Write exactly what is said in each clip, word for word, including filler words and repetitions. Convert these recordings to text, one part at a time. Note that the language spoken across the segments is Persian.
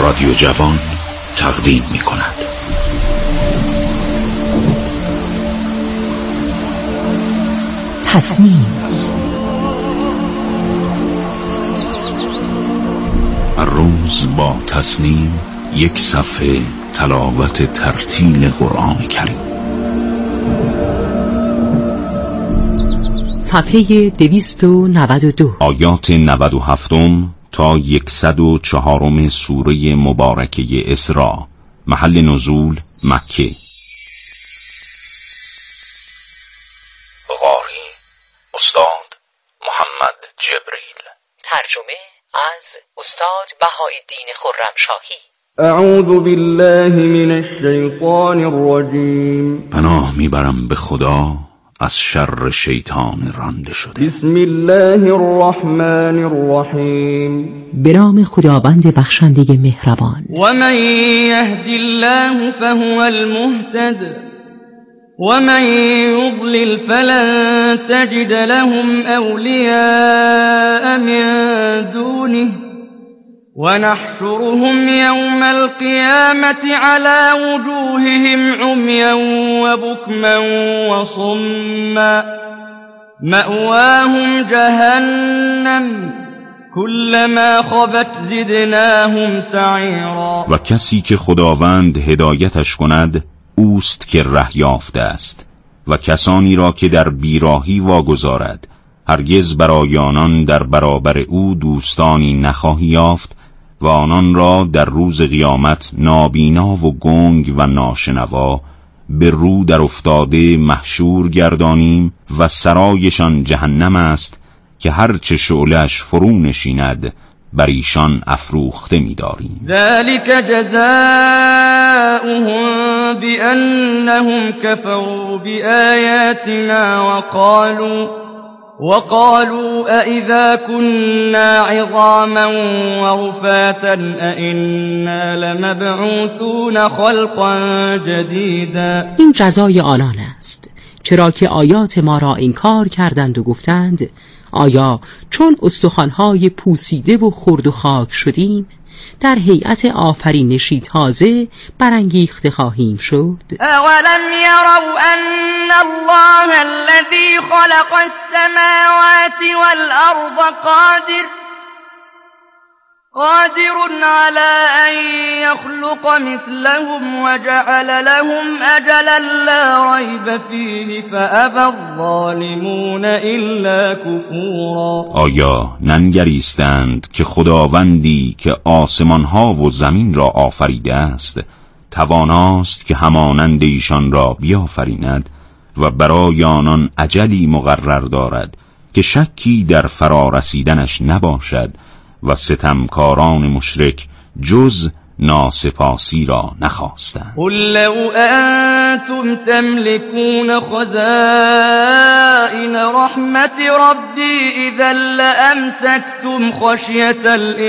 رادیو جوان تقدیم می کند. تصمیم. هر روز با تصمیم یک صفحه تلاوت ترتیل قرآن کریم. صفحه دویست و نود و دو، آیات نود و هفتم تا یکصد و چهارم سوره مبارکه اسراء. محل نزول مکه. قاری استاد محمد جبریل. ترجمه از استاد بهاءالدین خرمشاهی. اعوذ بالله من الشیطان الرجیم. پناه میبرم به خدا از شر شیطان رانده شده. بسم الله الرحمن الرحیم. به نام خداوند بخشنده مهربان. و من یهد الله فهو المهتد و من یضلل فلن تجد لهم اولیاء من دونه ونحشرهم يوم القيامة على وجوههم عميا وبكما وصما مأواهم جهنم كلما خبت زدناهم سعيرا. و کسی که خداوند هدایتش کند اوست که ره یافته است و کسانی را که در بیراهی واگذارد هرگز برای آنان در برابر او دوستانی نخواهی یافت و آنان را در روز قیامت نابینا و گنگ و ناشنوا به رو در افتاده محشور گردانیم و سرایشان جهنم است که هرچه شعله‌اش فرو نشیند بر ایشان افروخته می‌داریم. ذلك جزاؤهم بأنهم كفروا بآياتنا وقالوا وقالوا أئذا كنا عظاما ورفاتا أئنا لمبعوثون خلقا جديدا. این جزای آنان است چرا که آیات ما را انکار کردند و گفتند آیا چون استخوان‌های پوسیده و خرد و خاک شدیم در هیئت آفرینشی تازه برانگیخته خواهیم شد؟ اولم یروا ان الله الذی خلق السماوات والارض قادر قادر على ان يخلق مثلهم وجعل لهم اجلا لا ريب فيه فابى الظالمون الا كفورا. آیا ننگریستند که خداوندی که آسمانها و زمین را آفریده است تواناست که همانند ایشان را بیافریند و برای آنان اجلی مقرر دارد که شکی در فرارسیدنش نباشد و ستمکاران مشرک جز ناسپاسی را نخواستند. قل لو انتم تملكون خزائن رحمت ربی اذا لامسكتم خشیة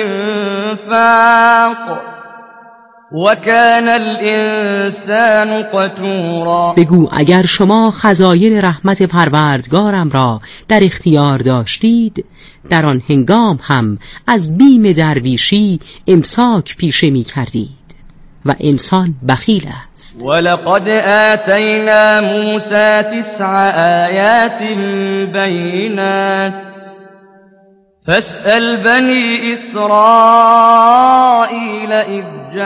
الانفاق وكان الانسان قتورا. بگو اگر شما خزاین رحمت پروردگارم را در اختیار داشتید در آن هنگام هم از بیم درویشی امساک پیشه می کردید و انسان بخیل است. ولقد آتینا موسی تسع آیات بینات فاسأل بني إسرائيل إذ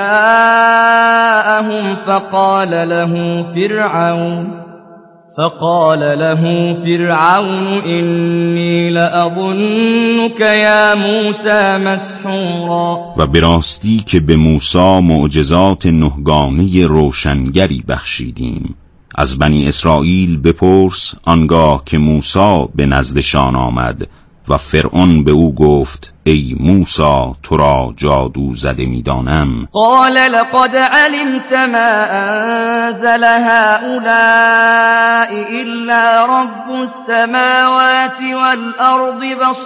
جاءهم فقال له فرعون فقال له فرعون إني لأظنك يا موسى مسحورا. و به راستی که به موسی معجزات نهگانه روشنگری بخشیدیم. از بنی اسرائیل بپرس آنگاه که موسی به نزدشان آمد و فرعون به او گفت ای موسی تو را جادو زده می‌دانم. قال لقد علمت ما انزل هؤلاء الا رب السماوات والارض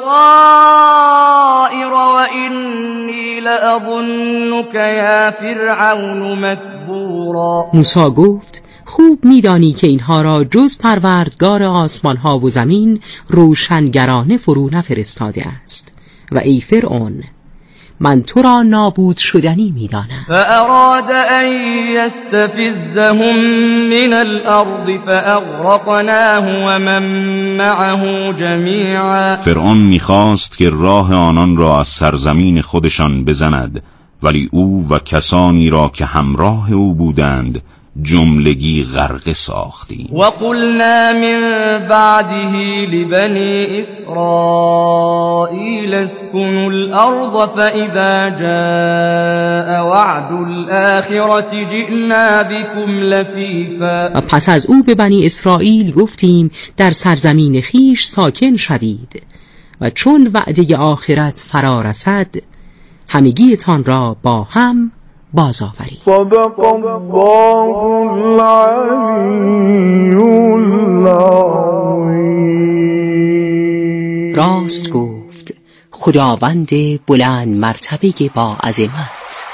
بصائر واني لأظنك يا فرعون مثبورا. موسی گفت خوب میدانی که اینها را جز پروردگار آسمان ها و زمین روشنگرانه فرو نفرستاده است و ای فرعون من تو را نابود شدنی می‌دانم. فأراد أن يستفزهم من الأرض فأغرقناه ومن معه جميعا. فرعون می‌خواست که راه آنان را از سرزمین خودشان بزند، ولی او و کسانی را که همراه او بودند جملگی غرق ساختیم. و قلنا من بعده لبنی اسرائیل اسکنوا الارض فاذا جاء وعد الاخرة جئنا بكم لفیفا. و پس از او به بنی اسرائیل گفتیم در سرزمین خیش ساکن شوید و چون وعده آخرت فرا رسد همگیتان را با هم باز آورید. صدق الله العلی العظیم. راست گفت خداوند بلند مرتبه با عظمت.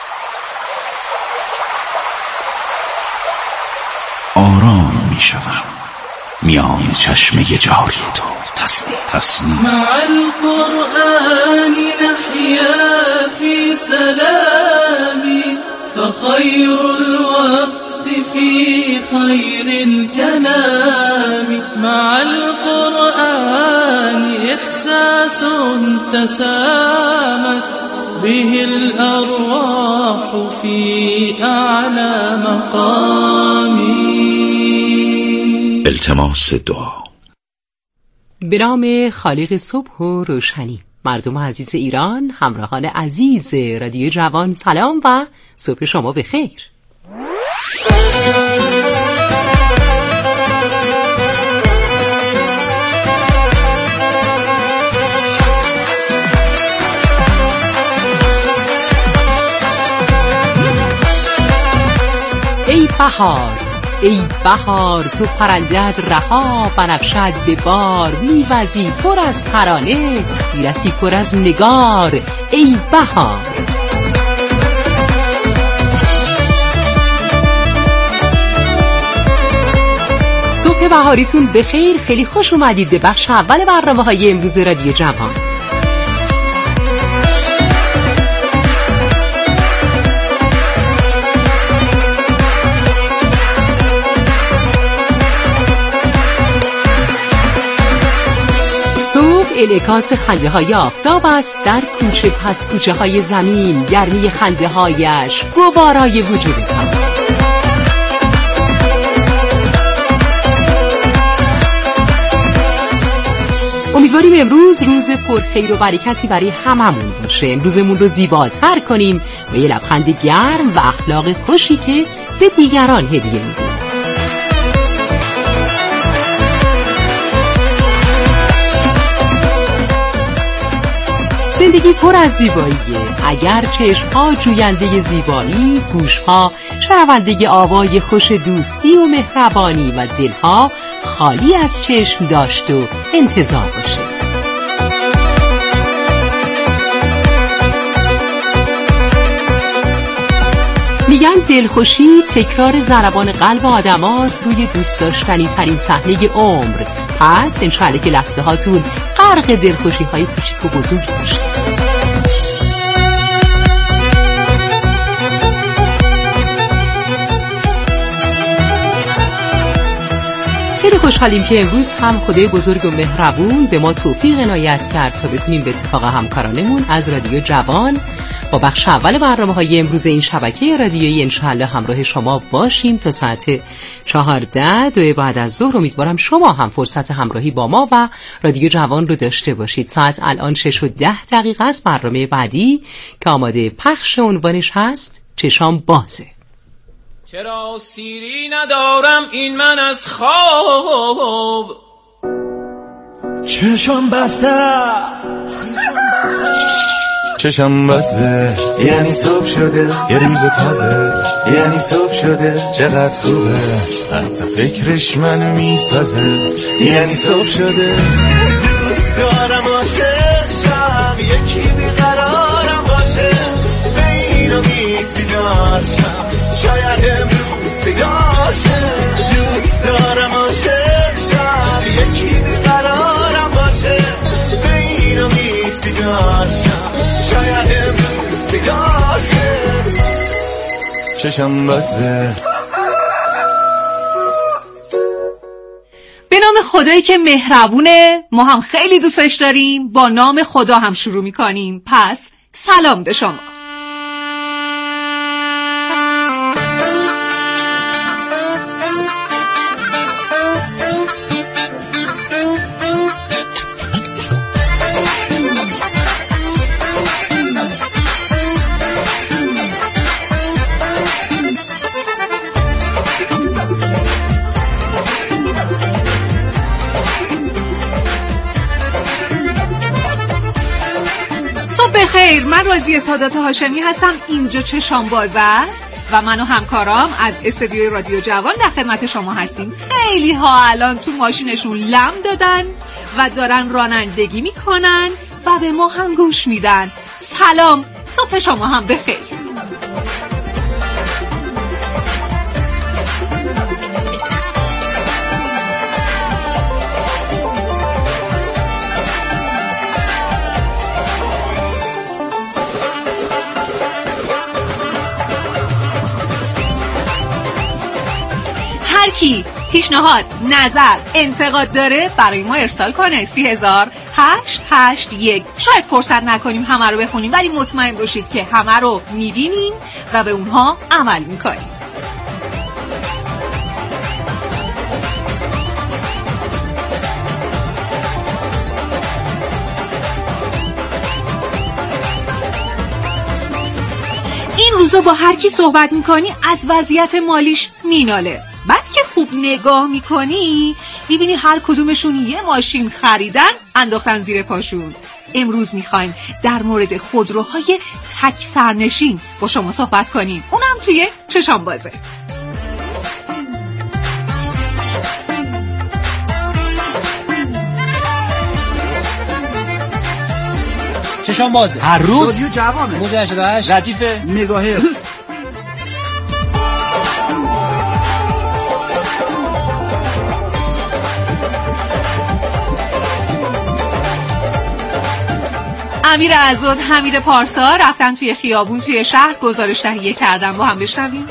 آرام می شوم میان چشمه جاری تو. تسنیم تسنیم مع القرآن نحیا فی سلامی فخیر الوقت فی خیر الكلام. مع القرآن احساس تسامت به الارواح فی اعلی مقامی. التماس دعا. به نام خالق صبح و روشنی. مردم عزیز ایران، همراهان عزیز رادیو جوان، سلام و صبح شما بخیر. ای بهار، ای بهار تو پرنده‌ات رها بنفشد به بار، میوزی پر از ترانه میرسی پر از نگار. ای بهار صبح بهاریتون بخیر. خیلی خوش اومدید به بخش اول برنامه‌های امروز رادیو جوان. صبح انعکاس خنده های آفتاب است در کوچه پس کوچه های زمین، گرمی خنده هایش گوارای وجودتان. امیدواریم امروز روز پرخیر و برکتی برای هممون باشه. امروزمون رو زیباتر کنیم و یه لبخند گرم و اخلاق خوشی که به دیگران هدیه میدیم. زندگی پر از زیباییه. اگر چشم‌ها جوینده زیبایی، گوش‌ها شنونده آوای خوش دوستی و مهربانی و دل‌ها خالی از چشم داشت و انتظار باشه. میگن دلخوشی تکرار ضربان قلب آدم هاست روی دوست داشتنی ترین صحنه عمر. پس انشاءالله که لحظه هاتون غرق دلخوشی های کوچیک و بزرگ باشه. خیلی خوشحالیم که امروز هم خدای بزرگ و مهربون به ما توفیق عنایت کرد تا بتونیم به اتفاق همکارانمون از رادیو جوان با بخش اول برنامه‌های امروز این شبکه رادیویی انشاءالله همراه شما باشیم تا ساعت چهارده دو بعد از ظهر. امیدوارم شما هم فرصت همراهی با ما و رادیو جوان رو داشته باشید. ساعت الان شش و ده دقیقه است. برنامه بعدی که آماده پخش عنوانش هست چشام بازه. چرا سیری ندارم این من از خواب، چشم بسته چشم بسته یعنی صبح شده یه روز تازه، یعنی صبح شده چقدر خوبه حتی فکرش منو میسازه، یعنی صبح شده دوست دارم عاشق شم یکی بیقرارم باشه به این امید بیدار شم شاید امروز پیدا شه، دوست دارم عاشق شم یکی بیقرارم باشه به این امید بیدار شم شاید امروز چشم بسته. به نام خدایی که مهربونه، ما هم خیلی دوستش داریم. با نام خدا هم شروع میکنیم. پس سلام به شما. خیر، من راضیه سادات هاشمی هستم. اینجا چشام باز است و من و همکارام از استودیوی رادیو جوان در خدمت شما هستیم. خیلی ها الان تو ماشینشون لم دادن و دارن رانندگی میکنن و به ما هم گوش میدن. سلام، صبح شما هم بخیر. هر کی پیشنهاد، نظر، انتقاد داره برای ما ارسال کنه. سی هزار هشت هشت یک. شاید فرصت نکنیم همه رو بخونیم، ولی مطمئن باشید که همه رو میبینیم و به اونها عمل میکنیم. این روزا با هر کی صحبت میکنی از وضعیت مالیش میناله. بعد که خوب نگاه میکنی میبینی هر کدومشون یه ماشین خریدن انداختن زیر پاشون. امروز میخوایم در مورد خودروهای تک سرنشین با شما صحبت کنیم، اونم توی چشام بازه. چشام بازه هر روز رادیو جوانه موج هشتاد و هشت ردیف مگاهرتز. امیر عزاد، حمید پارسا رفتن توی خیابون توی شهر گزارش تهیه کردن. با هم بشنویم.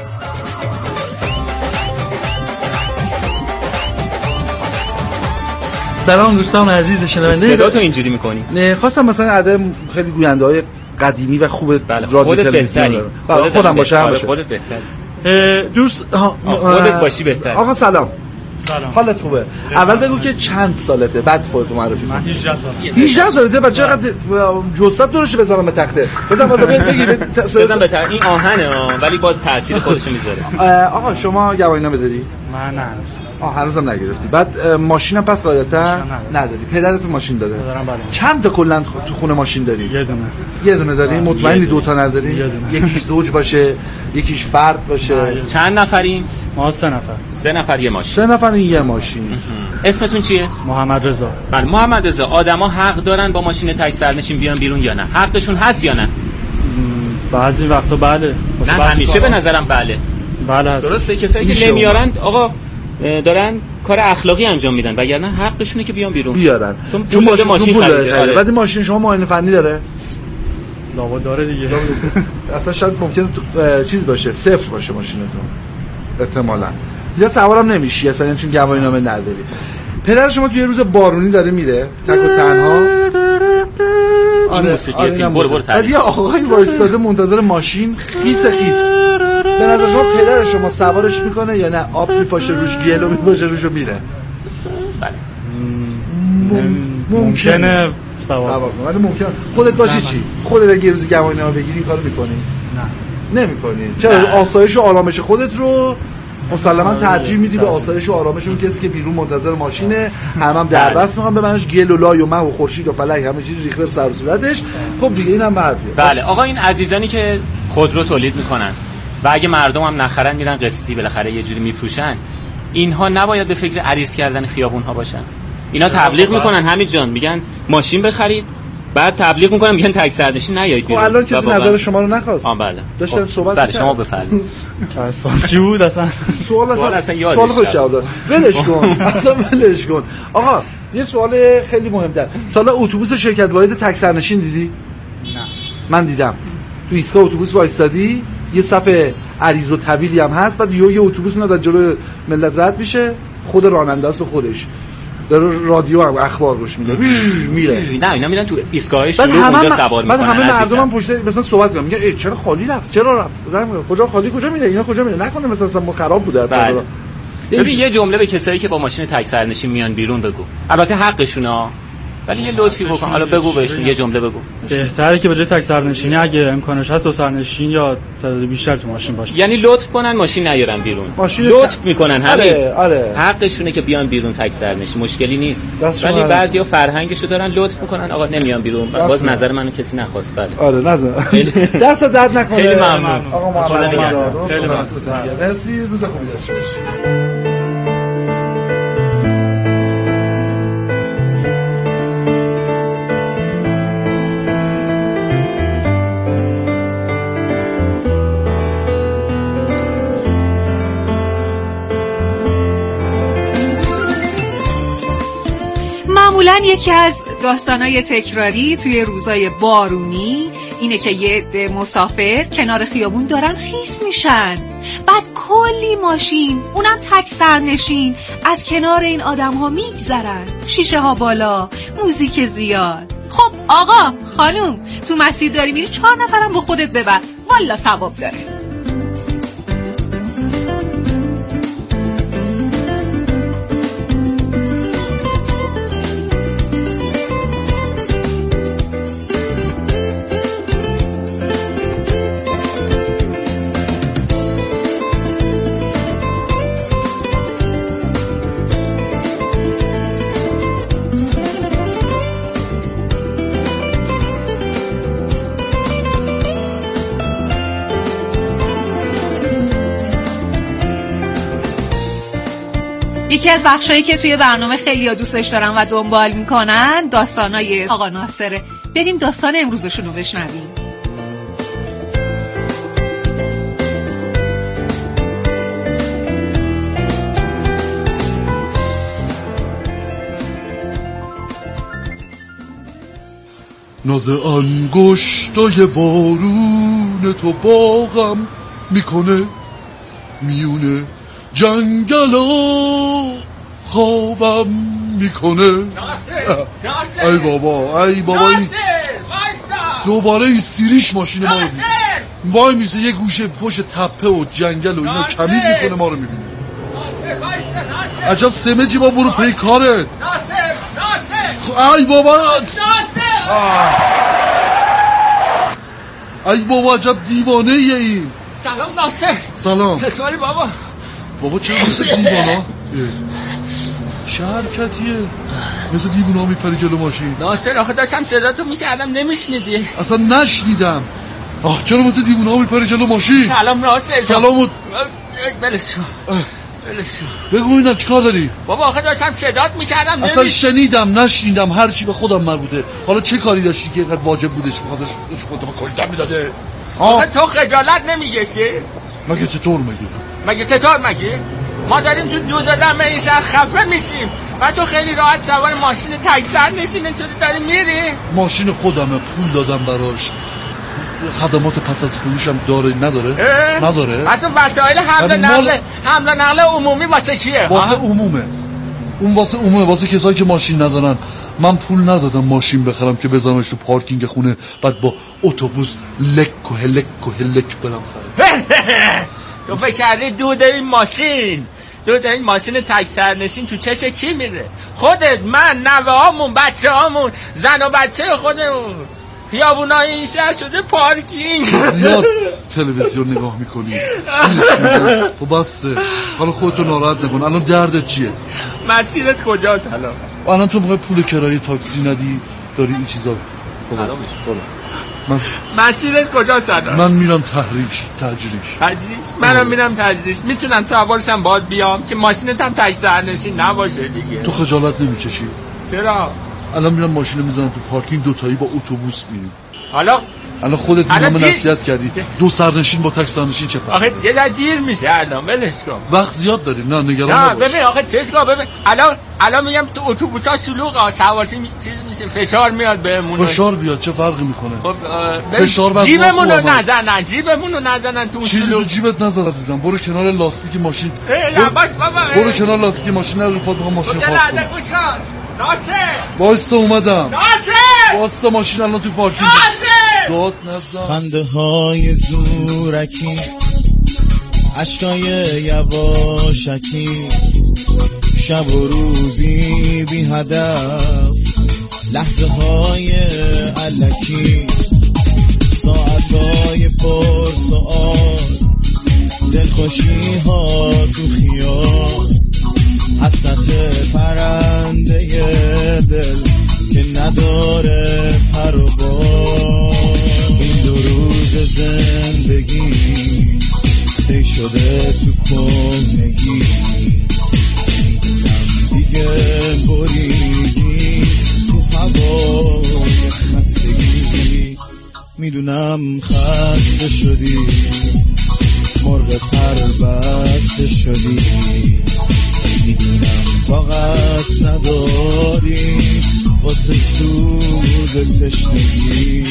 سلام دوستان عزیز شنونده. صدا تو اینجوری میکنی؟ نه خواستم مثلا عده خیلی گوینده های قدیمی و خوب رادیو تلویزیون خودت خودم باشم. خودت بهتر. دوست خودت باشی بهتر. آقا سلام. سلام. حالت خوبه؟ اول بگو که چند سالته، بعد خودت معرفی کن. من هجده سالم. هجده سالته؟ بچه چقدر جثت دورش بزنم به تخته. بزن واسه بگی بزن به این آهنه ولی باز تاثیر خودش میذاره. آقا شما گواهینامه داری؟ من نه. آه هنوزم نگرفتی. بعد ماشینم پس قاعدتا نداری. پدرت ماشین داره؟ دارم. بله. چند تا کلا تو خونه ماشین داری؟ یه دونه. یه دونه داری؟ مطمئنی دو تا نداری؟ یه دونه. یکیش زوج باشه، یکیش فرد باشه. چند نفرین؟ ما سه نفر. سه نفر یه ماشین. سه نفر یه ماشین. اسمتون چیه؟ محمد رضا. بله محمد رضا. آدما حق دارن با ماشین تک سرنشین بیان بیرون یا نه؟ حقشون هست یا نه؟ بعضی وقتا بله. نه همیشه به نظرم بله. بله هست. درسته. کسایی که نمیارن آقا دارن کار اخلاقی انجام میدن، وگرنه حقشونه که بیان بیرون بیارن. چون پول ماشین, ماشین خریده. بعد ماشین شما معاینه فنی داره؟ لابد داره دیگه. اصلا شاید ممکنه چیز باشه، صفر باشه ماشینتون احتمالاً. زیاد سوارم نمیشی اصلا چون گواهینامه نداری. پدر شما توی روز بارونی داره میره تک و تنها؟ آره موسیقی فیلم برو برو تعریف. یه آقای وایستاده منتظر ماشین خیس خیس. به نظر شما پدر شما سوارش میکنه یا نه؟ آب میپاشه روش، گلو میپاشه روش و میره؟ بله ممکنه سوار کنه ولی ممکنه. خودت باشی چی؟ خودت اگه روزی گواهینامه بگیری این کارو میکنی؟ نه نمیکنی. چرا؟ آسایش و آرامش خودت رو مسلما ترجیح میدی به آسایش و آرامش اون کسی که بیرون منتظر ماشینه. هم هم در بس میخوام ببنش گل و لای و مه و خورشید و فلک همه چیز ریخته سر صورتش. خب دیگه اینم به حرفیه. بله آقا این عزیزانی که خودرو تولید میکنن و اگه مردم هم نخرن میرن قسطی بالاخره یه جوری میفروشن، اینها نباید به فکر عریض کردن خیابون ها باشن. اینا تبلیغ میکنن همین جان، میگن ماشین بخرید، بعد تبلیغ میکنن میگن تک سرنشین نیایید بیرون. خب الان کسی نظر شما رو نخواست. آ بله داشتن صحبت بله شما بفرمایید. سوال چی بود اصلا؟ سوال اصلا اصلا یادش سوال خوش جواب داد. ولش کن. اصلا ولش کن. آقا یه سوال خیلی مهم‌تر. تا حالا اتوبوس شرکت واحد تک سرنشین دیدی؟ نه. من دیدم. تو ایستگاه اتوبوس وایستادی، یه صف عریض و طویلی هم هست، بعد یه اتوبوس میاد از جلوی ملت رد میشه، خود راننده است و خودش داره رادیو هم اخبار روش میده میره. نه اینا میرن تو ایستگاه شروع اونجا سوار میکنن. بعد همه مردم هم پشت مثلا صحبت میکنن، میگن چرا خالی رفت، چرا رفت، زنگ کجا خالی، کجا میره، اینا کجا میره، نکنه مثلا ما خراب بوده. بله. ببین یه جمله به کسایی که با ماشین تک سرنشین میان بیرون بگو، البته حقشونه، ولی یه لطفی بکن، حالا بگو بهشون یه جمله بگو. بهتره که به جای تک سرنشینی اگه امکانش هست دو سرنشین یا تعداد بیشتر تو ماشین باشه. یعنی لطف کنن ماشین نیارن بیرون. لطف ت... میکنن همین. آره آره. حقشونه که بیان بیرون تک سرنشین، مشکلی نیست. ولی بعضیا فرهنگشو دارن لطف میکنن آقا نمیان بیرون. باز نظر منو کسی نخواست. بله. آره نظر. دست درد نکنه. خیلی ممنون. آقا محمد خیلی ممنون. مرسی، روز خوبی داشته باشید. معمولاً یکی از داستانای تکراری توی روزای بارونی اینه که یه عده مسافر کنار خیابون دارن خیس میشن، بعد کلی ماشین اونم تک سرنشین از کنار این آدم ها میگذرن، شیشه ها بالا، موزیک زیاد. خب آقا خانوم تو مسیر داری میری، چهار نفرم با خودت ببر، والا ثواب داره. یکی از بخشایی که توی برنامه خیلی‌ها دوستش دارن و دنبال میکنن داستانای آقا ناصره. بریم داستان امروزشون رو بشنویم. ناز انگشتای بارون تو باغم میکنه، میونه جنگلا خوابم میکنه. ناصر ناصر ای بابا ای بابا ناصر این دوباره این سیریش ماشین ما رو میبینه، وای میزه یه گوشه پشت تپه و جنگل و اینا کمید میکنه ما رو میبینه. عجب سمجی با برو پی کارت. ناصر ناصر ای بابا ناصر ای بابا عجب دیوانه ای این. سلام ناصر. سلام. چطوری بابا؟ بابا چرا مثل دیوانا؟ چه حرکتیه؟ مثل دیوانا میپری جلو ماشین. ناصر آخه داشتم صداتو میشنیدم نمیشنیدی. اصلا نشنیدم. آه چرا مثل دیوانا میپری جلو ماشین؟ سلام ناصر. سلام. بلش کن بلش کن. بگو اینم چیکار داری؟ بابا آخه داشتم صدات میشنیدم اصلا شنیدم نشنیدم، هر چی به خودم مربوطه. حالا چه کاری داشتی که اینقدر واجب بودش بخاطرش خودت به کشتن میداده؟ آخه تو خجالت نمیکشی؟ مگه چطور مگه؟ مگه چطور مگه؟ ما داریم تو دو دادن این شهر خفه میشیم و تو خیلی راحت سوار ماشین تک سرنشین شدی داری میری؟ ماشین خودمه، پول دادم براش، خدمات پس از فروشم داره نداره؟ نداره؟ اصلا وسایل حمل نقل حمل نقل عمومی واسه چیه؟ واسه عمومه. اون واسه عمومه، واسه کسایی که ماشین ندارن. من پول ندادم ماشین بخرم که بذارمش تو پارکینگ خونه بعد با اتوبوس لک و هلک و هلک برم سر. تو فکر کردی دود این ماشین دود این ماشین تک سرنشین تو چش کی میره؟ خودت، من، نوه هامون، بچه هامون، زن و بچه خودمون. خیابونای این شهر شده پارکینگ. زیاد تلویزیون نگاه میکنی. خب بسه، حالا خودتو ناراحت نکن. الان دردت چیه؟ مسیرت کجاست الان؟ الان تو میخوای پول کرایه تاکسی ندی، داری این چیزا. خب من مسیرت کجاست الان؟ من میرم تحریش، تجریش. تجریش؟ منم میرم تجریش. میتونم سوارشم باهات بیام که ماشینت هم تک سرنشین نباشه دیگه. تو خجالت نمیکشی؟ چرا؟ الان میرم ماشین میزنم تو پارکینگ، دوتایی با اتوبوس میریم. حالا الان خودت همه نصیحت کردی دو سرنشین با تک سرنشین چه فرقی؟ آخه یه ذره دیر میشه الان، ولش کن. وقت زیاد داریم، نه نگران نه نباش. ببین آخه چیز کن، ببین الان الان میگم تو اتوبوسا شلوغه، سوارسی می... چیز میشه، فشار میاد بهمون. فشار بیاد چه فرقی میکنه؟ خب فشار بعد جیبمون رو نزنن، جیبمون رو نزنن تو چیزی تو جیبت نزن عزیزم. برو کنار لاستیک ماشین. ای باش بابا. برو کنار لاستیک ماشین، رو پات میخوام ماشین پارک کنم. ناصر واسه اومدم. ناصر واسه ماشین الان تو پارکینگ. داد نزن. خنده های زورکی، عشقای یواشکی، شب و روزی بی هدف، لحظه های علکی، ساعت های پر سؤال، دلخوشی ها تو خیال، حسرت پرنده دل که نداره پر و بال. این دو روز زندگی تی شده تو کهنگی، دیگه بریدی تو هوای خستگی. میدونم خسته شدی، مرغ پر بسته شدی، میدونم طاقت نداری واسه سوز تشنگی.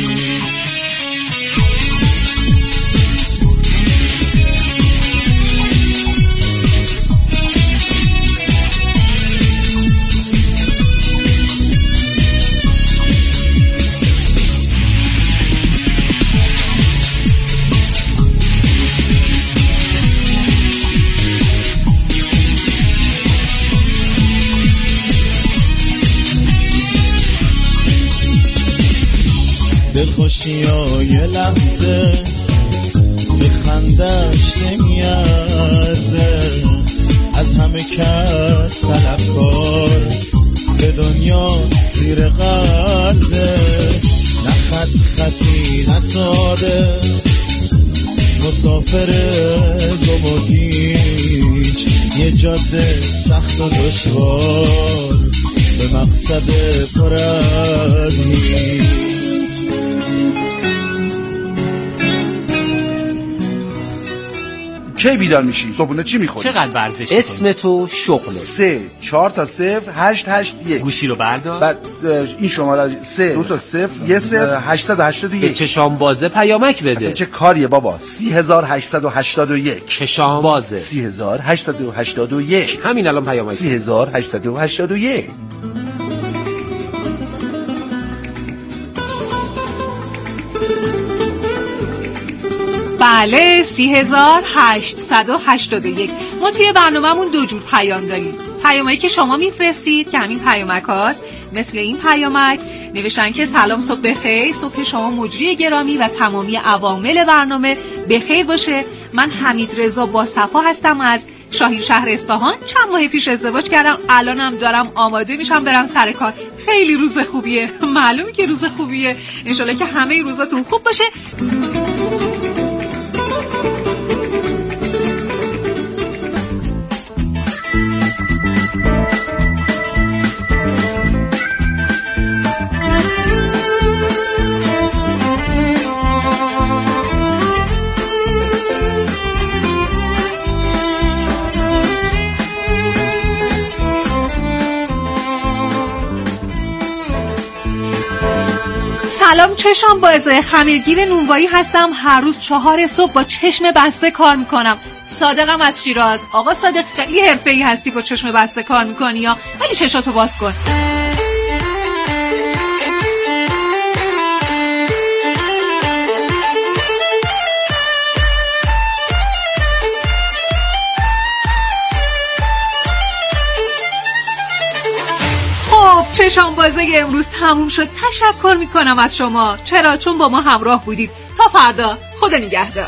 دلخوشی ها یه لحظه به خندش نمیارزه، از همه کس طلبکار به دنیا زیر قرضه. نه خط خطی نه ساده، مسافر گم و گیج، یه جاده سخت و دشوار به مقصد پر از هیچ. کی بیدار میشی؟ صبحونه چی میخوری؟ چقدر ورزش اسم تو شغله. سه چهار تا صفر هشت هشت یک. گوشی رو بردار. بعد این شماره سه دو تا صفر یه صفر هشتصد و هشتاد و یک. به چشام بازه پیامک بده. اصلا چه کاریه بابا؟ سی هزار هشتصد و هشتاد و یک. چشام بازه. سی هزار هشتصد و هشتاد و یک. همین الان پیامک. سی هزار هشتصد و هشتاد و یک. بله سی هزار هشتصد و هشتاد و یک. ما توی برنامه‌مون دو جور پیام داریم. پیامایی که شما میفرستید که همین پیامک هاست، مثل این پیامک نوشتن که سلام صبح بخیر، صبح شما مجری گرامی و تمامی عوامل برنامه بخیر باشه. من حمید رضا با صفا هستم از شاهین شهر اصفهان. چند ماه پیش ازدواج کردم، الانم دارم آماده میشم برم سر کار. خیلی روز خوبیه. معلومه که روز خوبیه. انشالله که همه روزاتون خوب باشه. سلام، چشم بازه، خمیرگیر نونوایی هستم. هر روز چهار صبح با چشم بسته کار میکنم. صادقم از شیراز. آقا صادق خیلی حرفه‌ای هستی، با چشم بسته کار میکنی یا ولی چشاتو باز کن. چشم بازه امروز تموم شد. تشکر میکنم از شما. چرا؟ چون با ما همراه بودید. تا فردا، خدا نگهدار.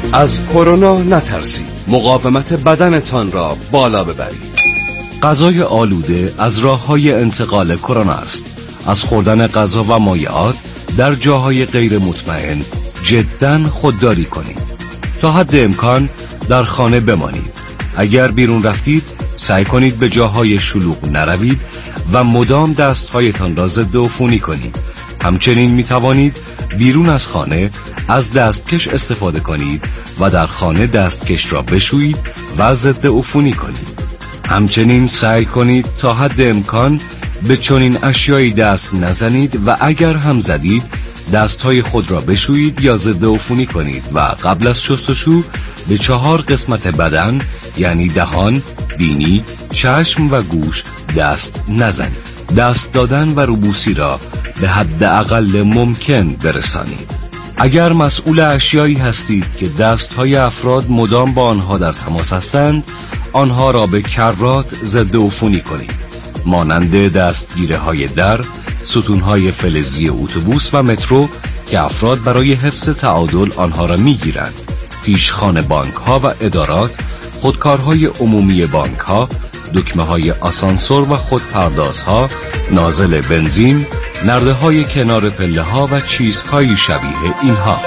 از کرونا نترسید. مقاومت بدنتان را بالا ببرید. غذای آلوده از راه‌های انتقال کرونا است. از خوردن غذا و مایعات در جاهای غیر مطمئن جداً خودداری کنید. تا حد امکان در خانه بمانید. اگر بیرون رفتید سعی کنید به جاهای شلوغ نروید و مدام دستهایتان را ضد عفونی کنید. همچنین می توانید بیرون از خانه از دستکش استفاده کنید و در خانه دستکش را بشویید و ضد عفونی کنید. همچنین سعی کنید تا حد امکان به چنین اشیایی دست نزنید و اگر هم زدید دستهای خود را بشویید یا ضد عفونی کنید و قبل از شستشو به چهار قسمت بدن یعنی دهان، بینی، چشم و گوش دست نزنید. دست دادن و روبوسی را به حد اقل ممکن برسانید. اگر مسئول اشیایی هستید که دستهای افراد مدام با آنها در تماس هستند، آنها را به کرات ضد عفونی کنید، مانند دستگیره های در، ستونهای فلزی اتوبوس و مترو که افراد برای حفظ تعادل آنها را میگیرند، پیشخوان بانک ها و ادارات، خودکارهای عمومی بانک ها، دکمه های آسانسور و خودپردازها، نازل بنزین، نرده های کنار پله ها و چیزهای شبیه اینها.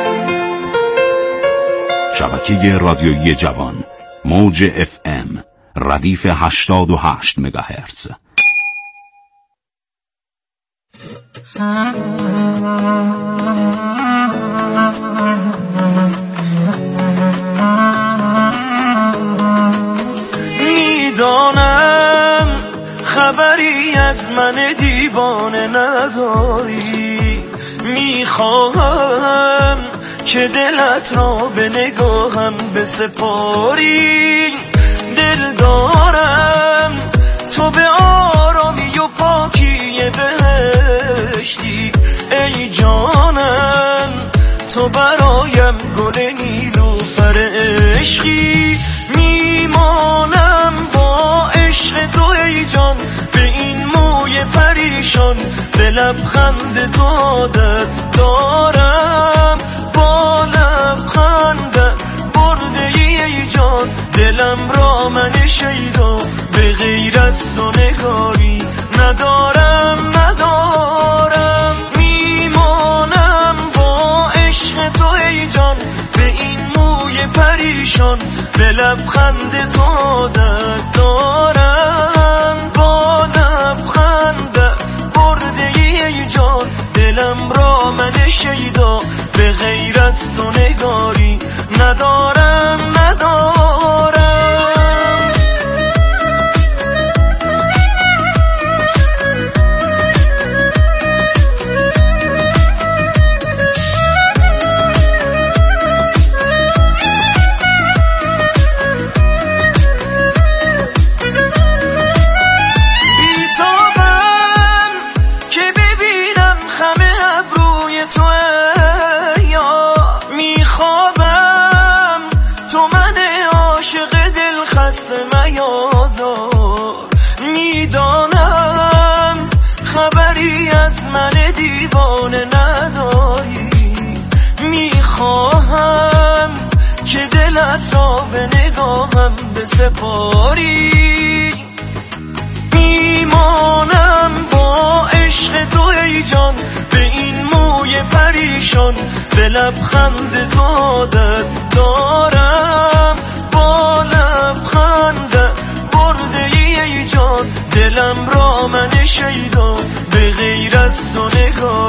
شبکه رادیویی جوان، موج اف ام، ردیف هشتاد و هشت مگاهرتز. میدانم خبری از من دیوانه نداری، میخواهم که دلت را به نگاهم بسپاری. دل دارم تو به آرامی و پاکی بهشتی، ای جانم تو برایم گل نیلوفر عشقی. میمانم با عشق تو ای جان به این موی پریشان، به لبخند تو عادت دارم، با لبخندت برده ای جان دلم را. من شیدا به غیر از تو نگاری ندارم ندارم. میمانم با عشق تو ای جان به این موی پریشان، به لبخند تو عادت دارم، با لبخندت برده ای جان دلم را. من شیدا به غیر از تو نگاری ندارم ندارم. میدانم خبری از من دیوانه نداری، میخواهم که دلت را به نگاهم بسپاری. میمانم با عشق تو ای جان به این موی پریشان، به لبخند تو عادت دارم، با لبخندت برده ای جان دلم را. من شیدا به غیر از تو نگار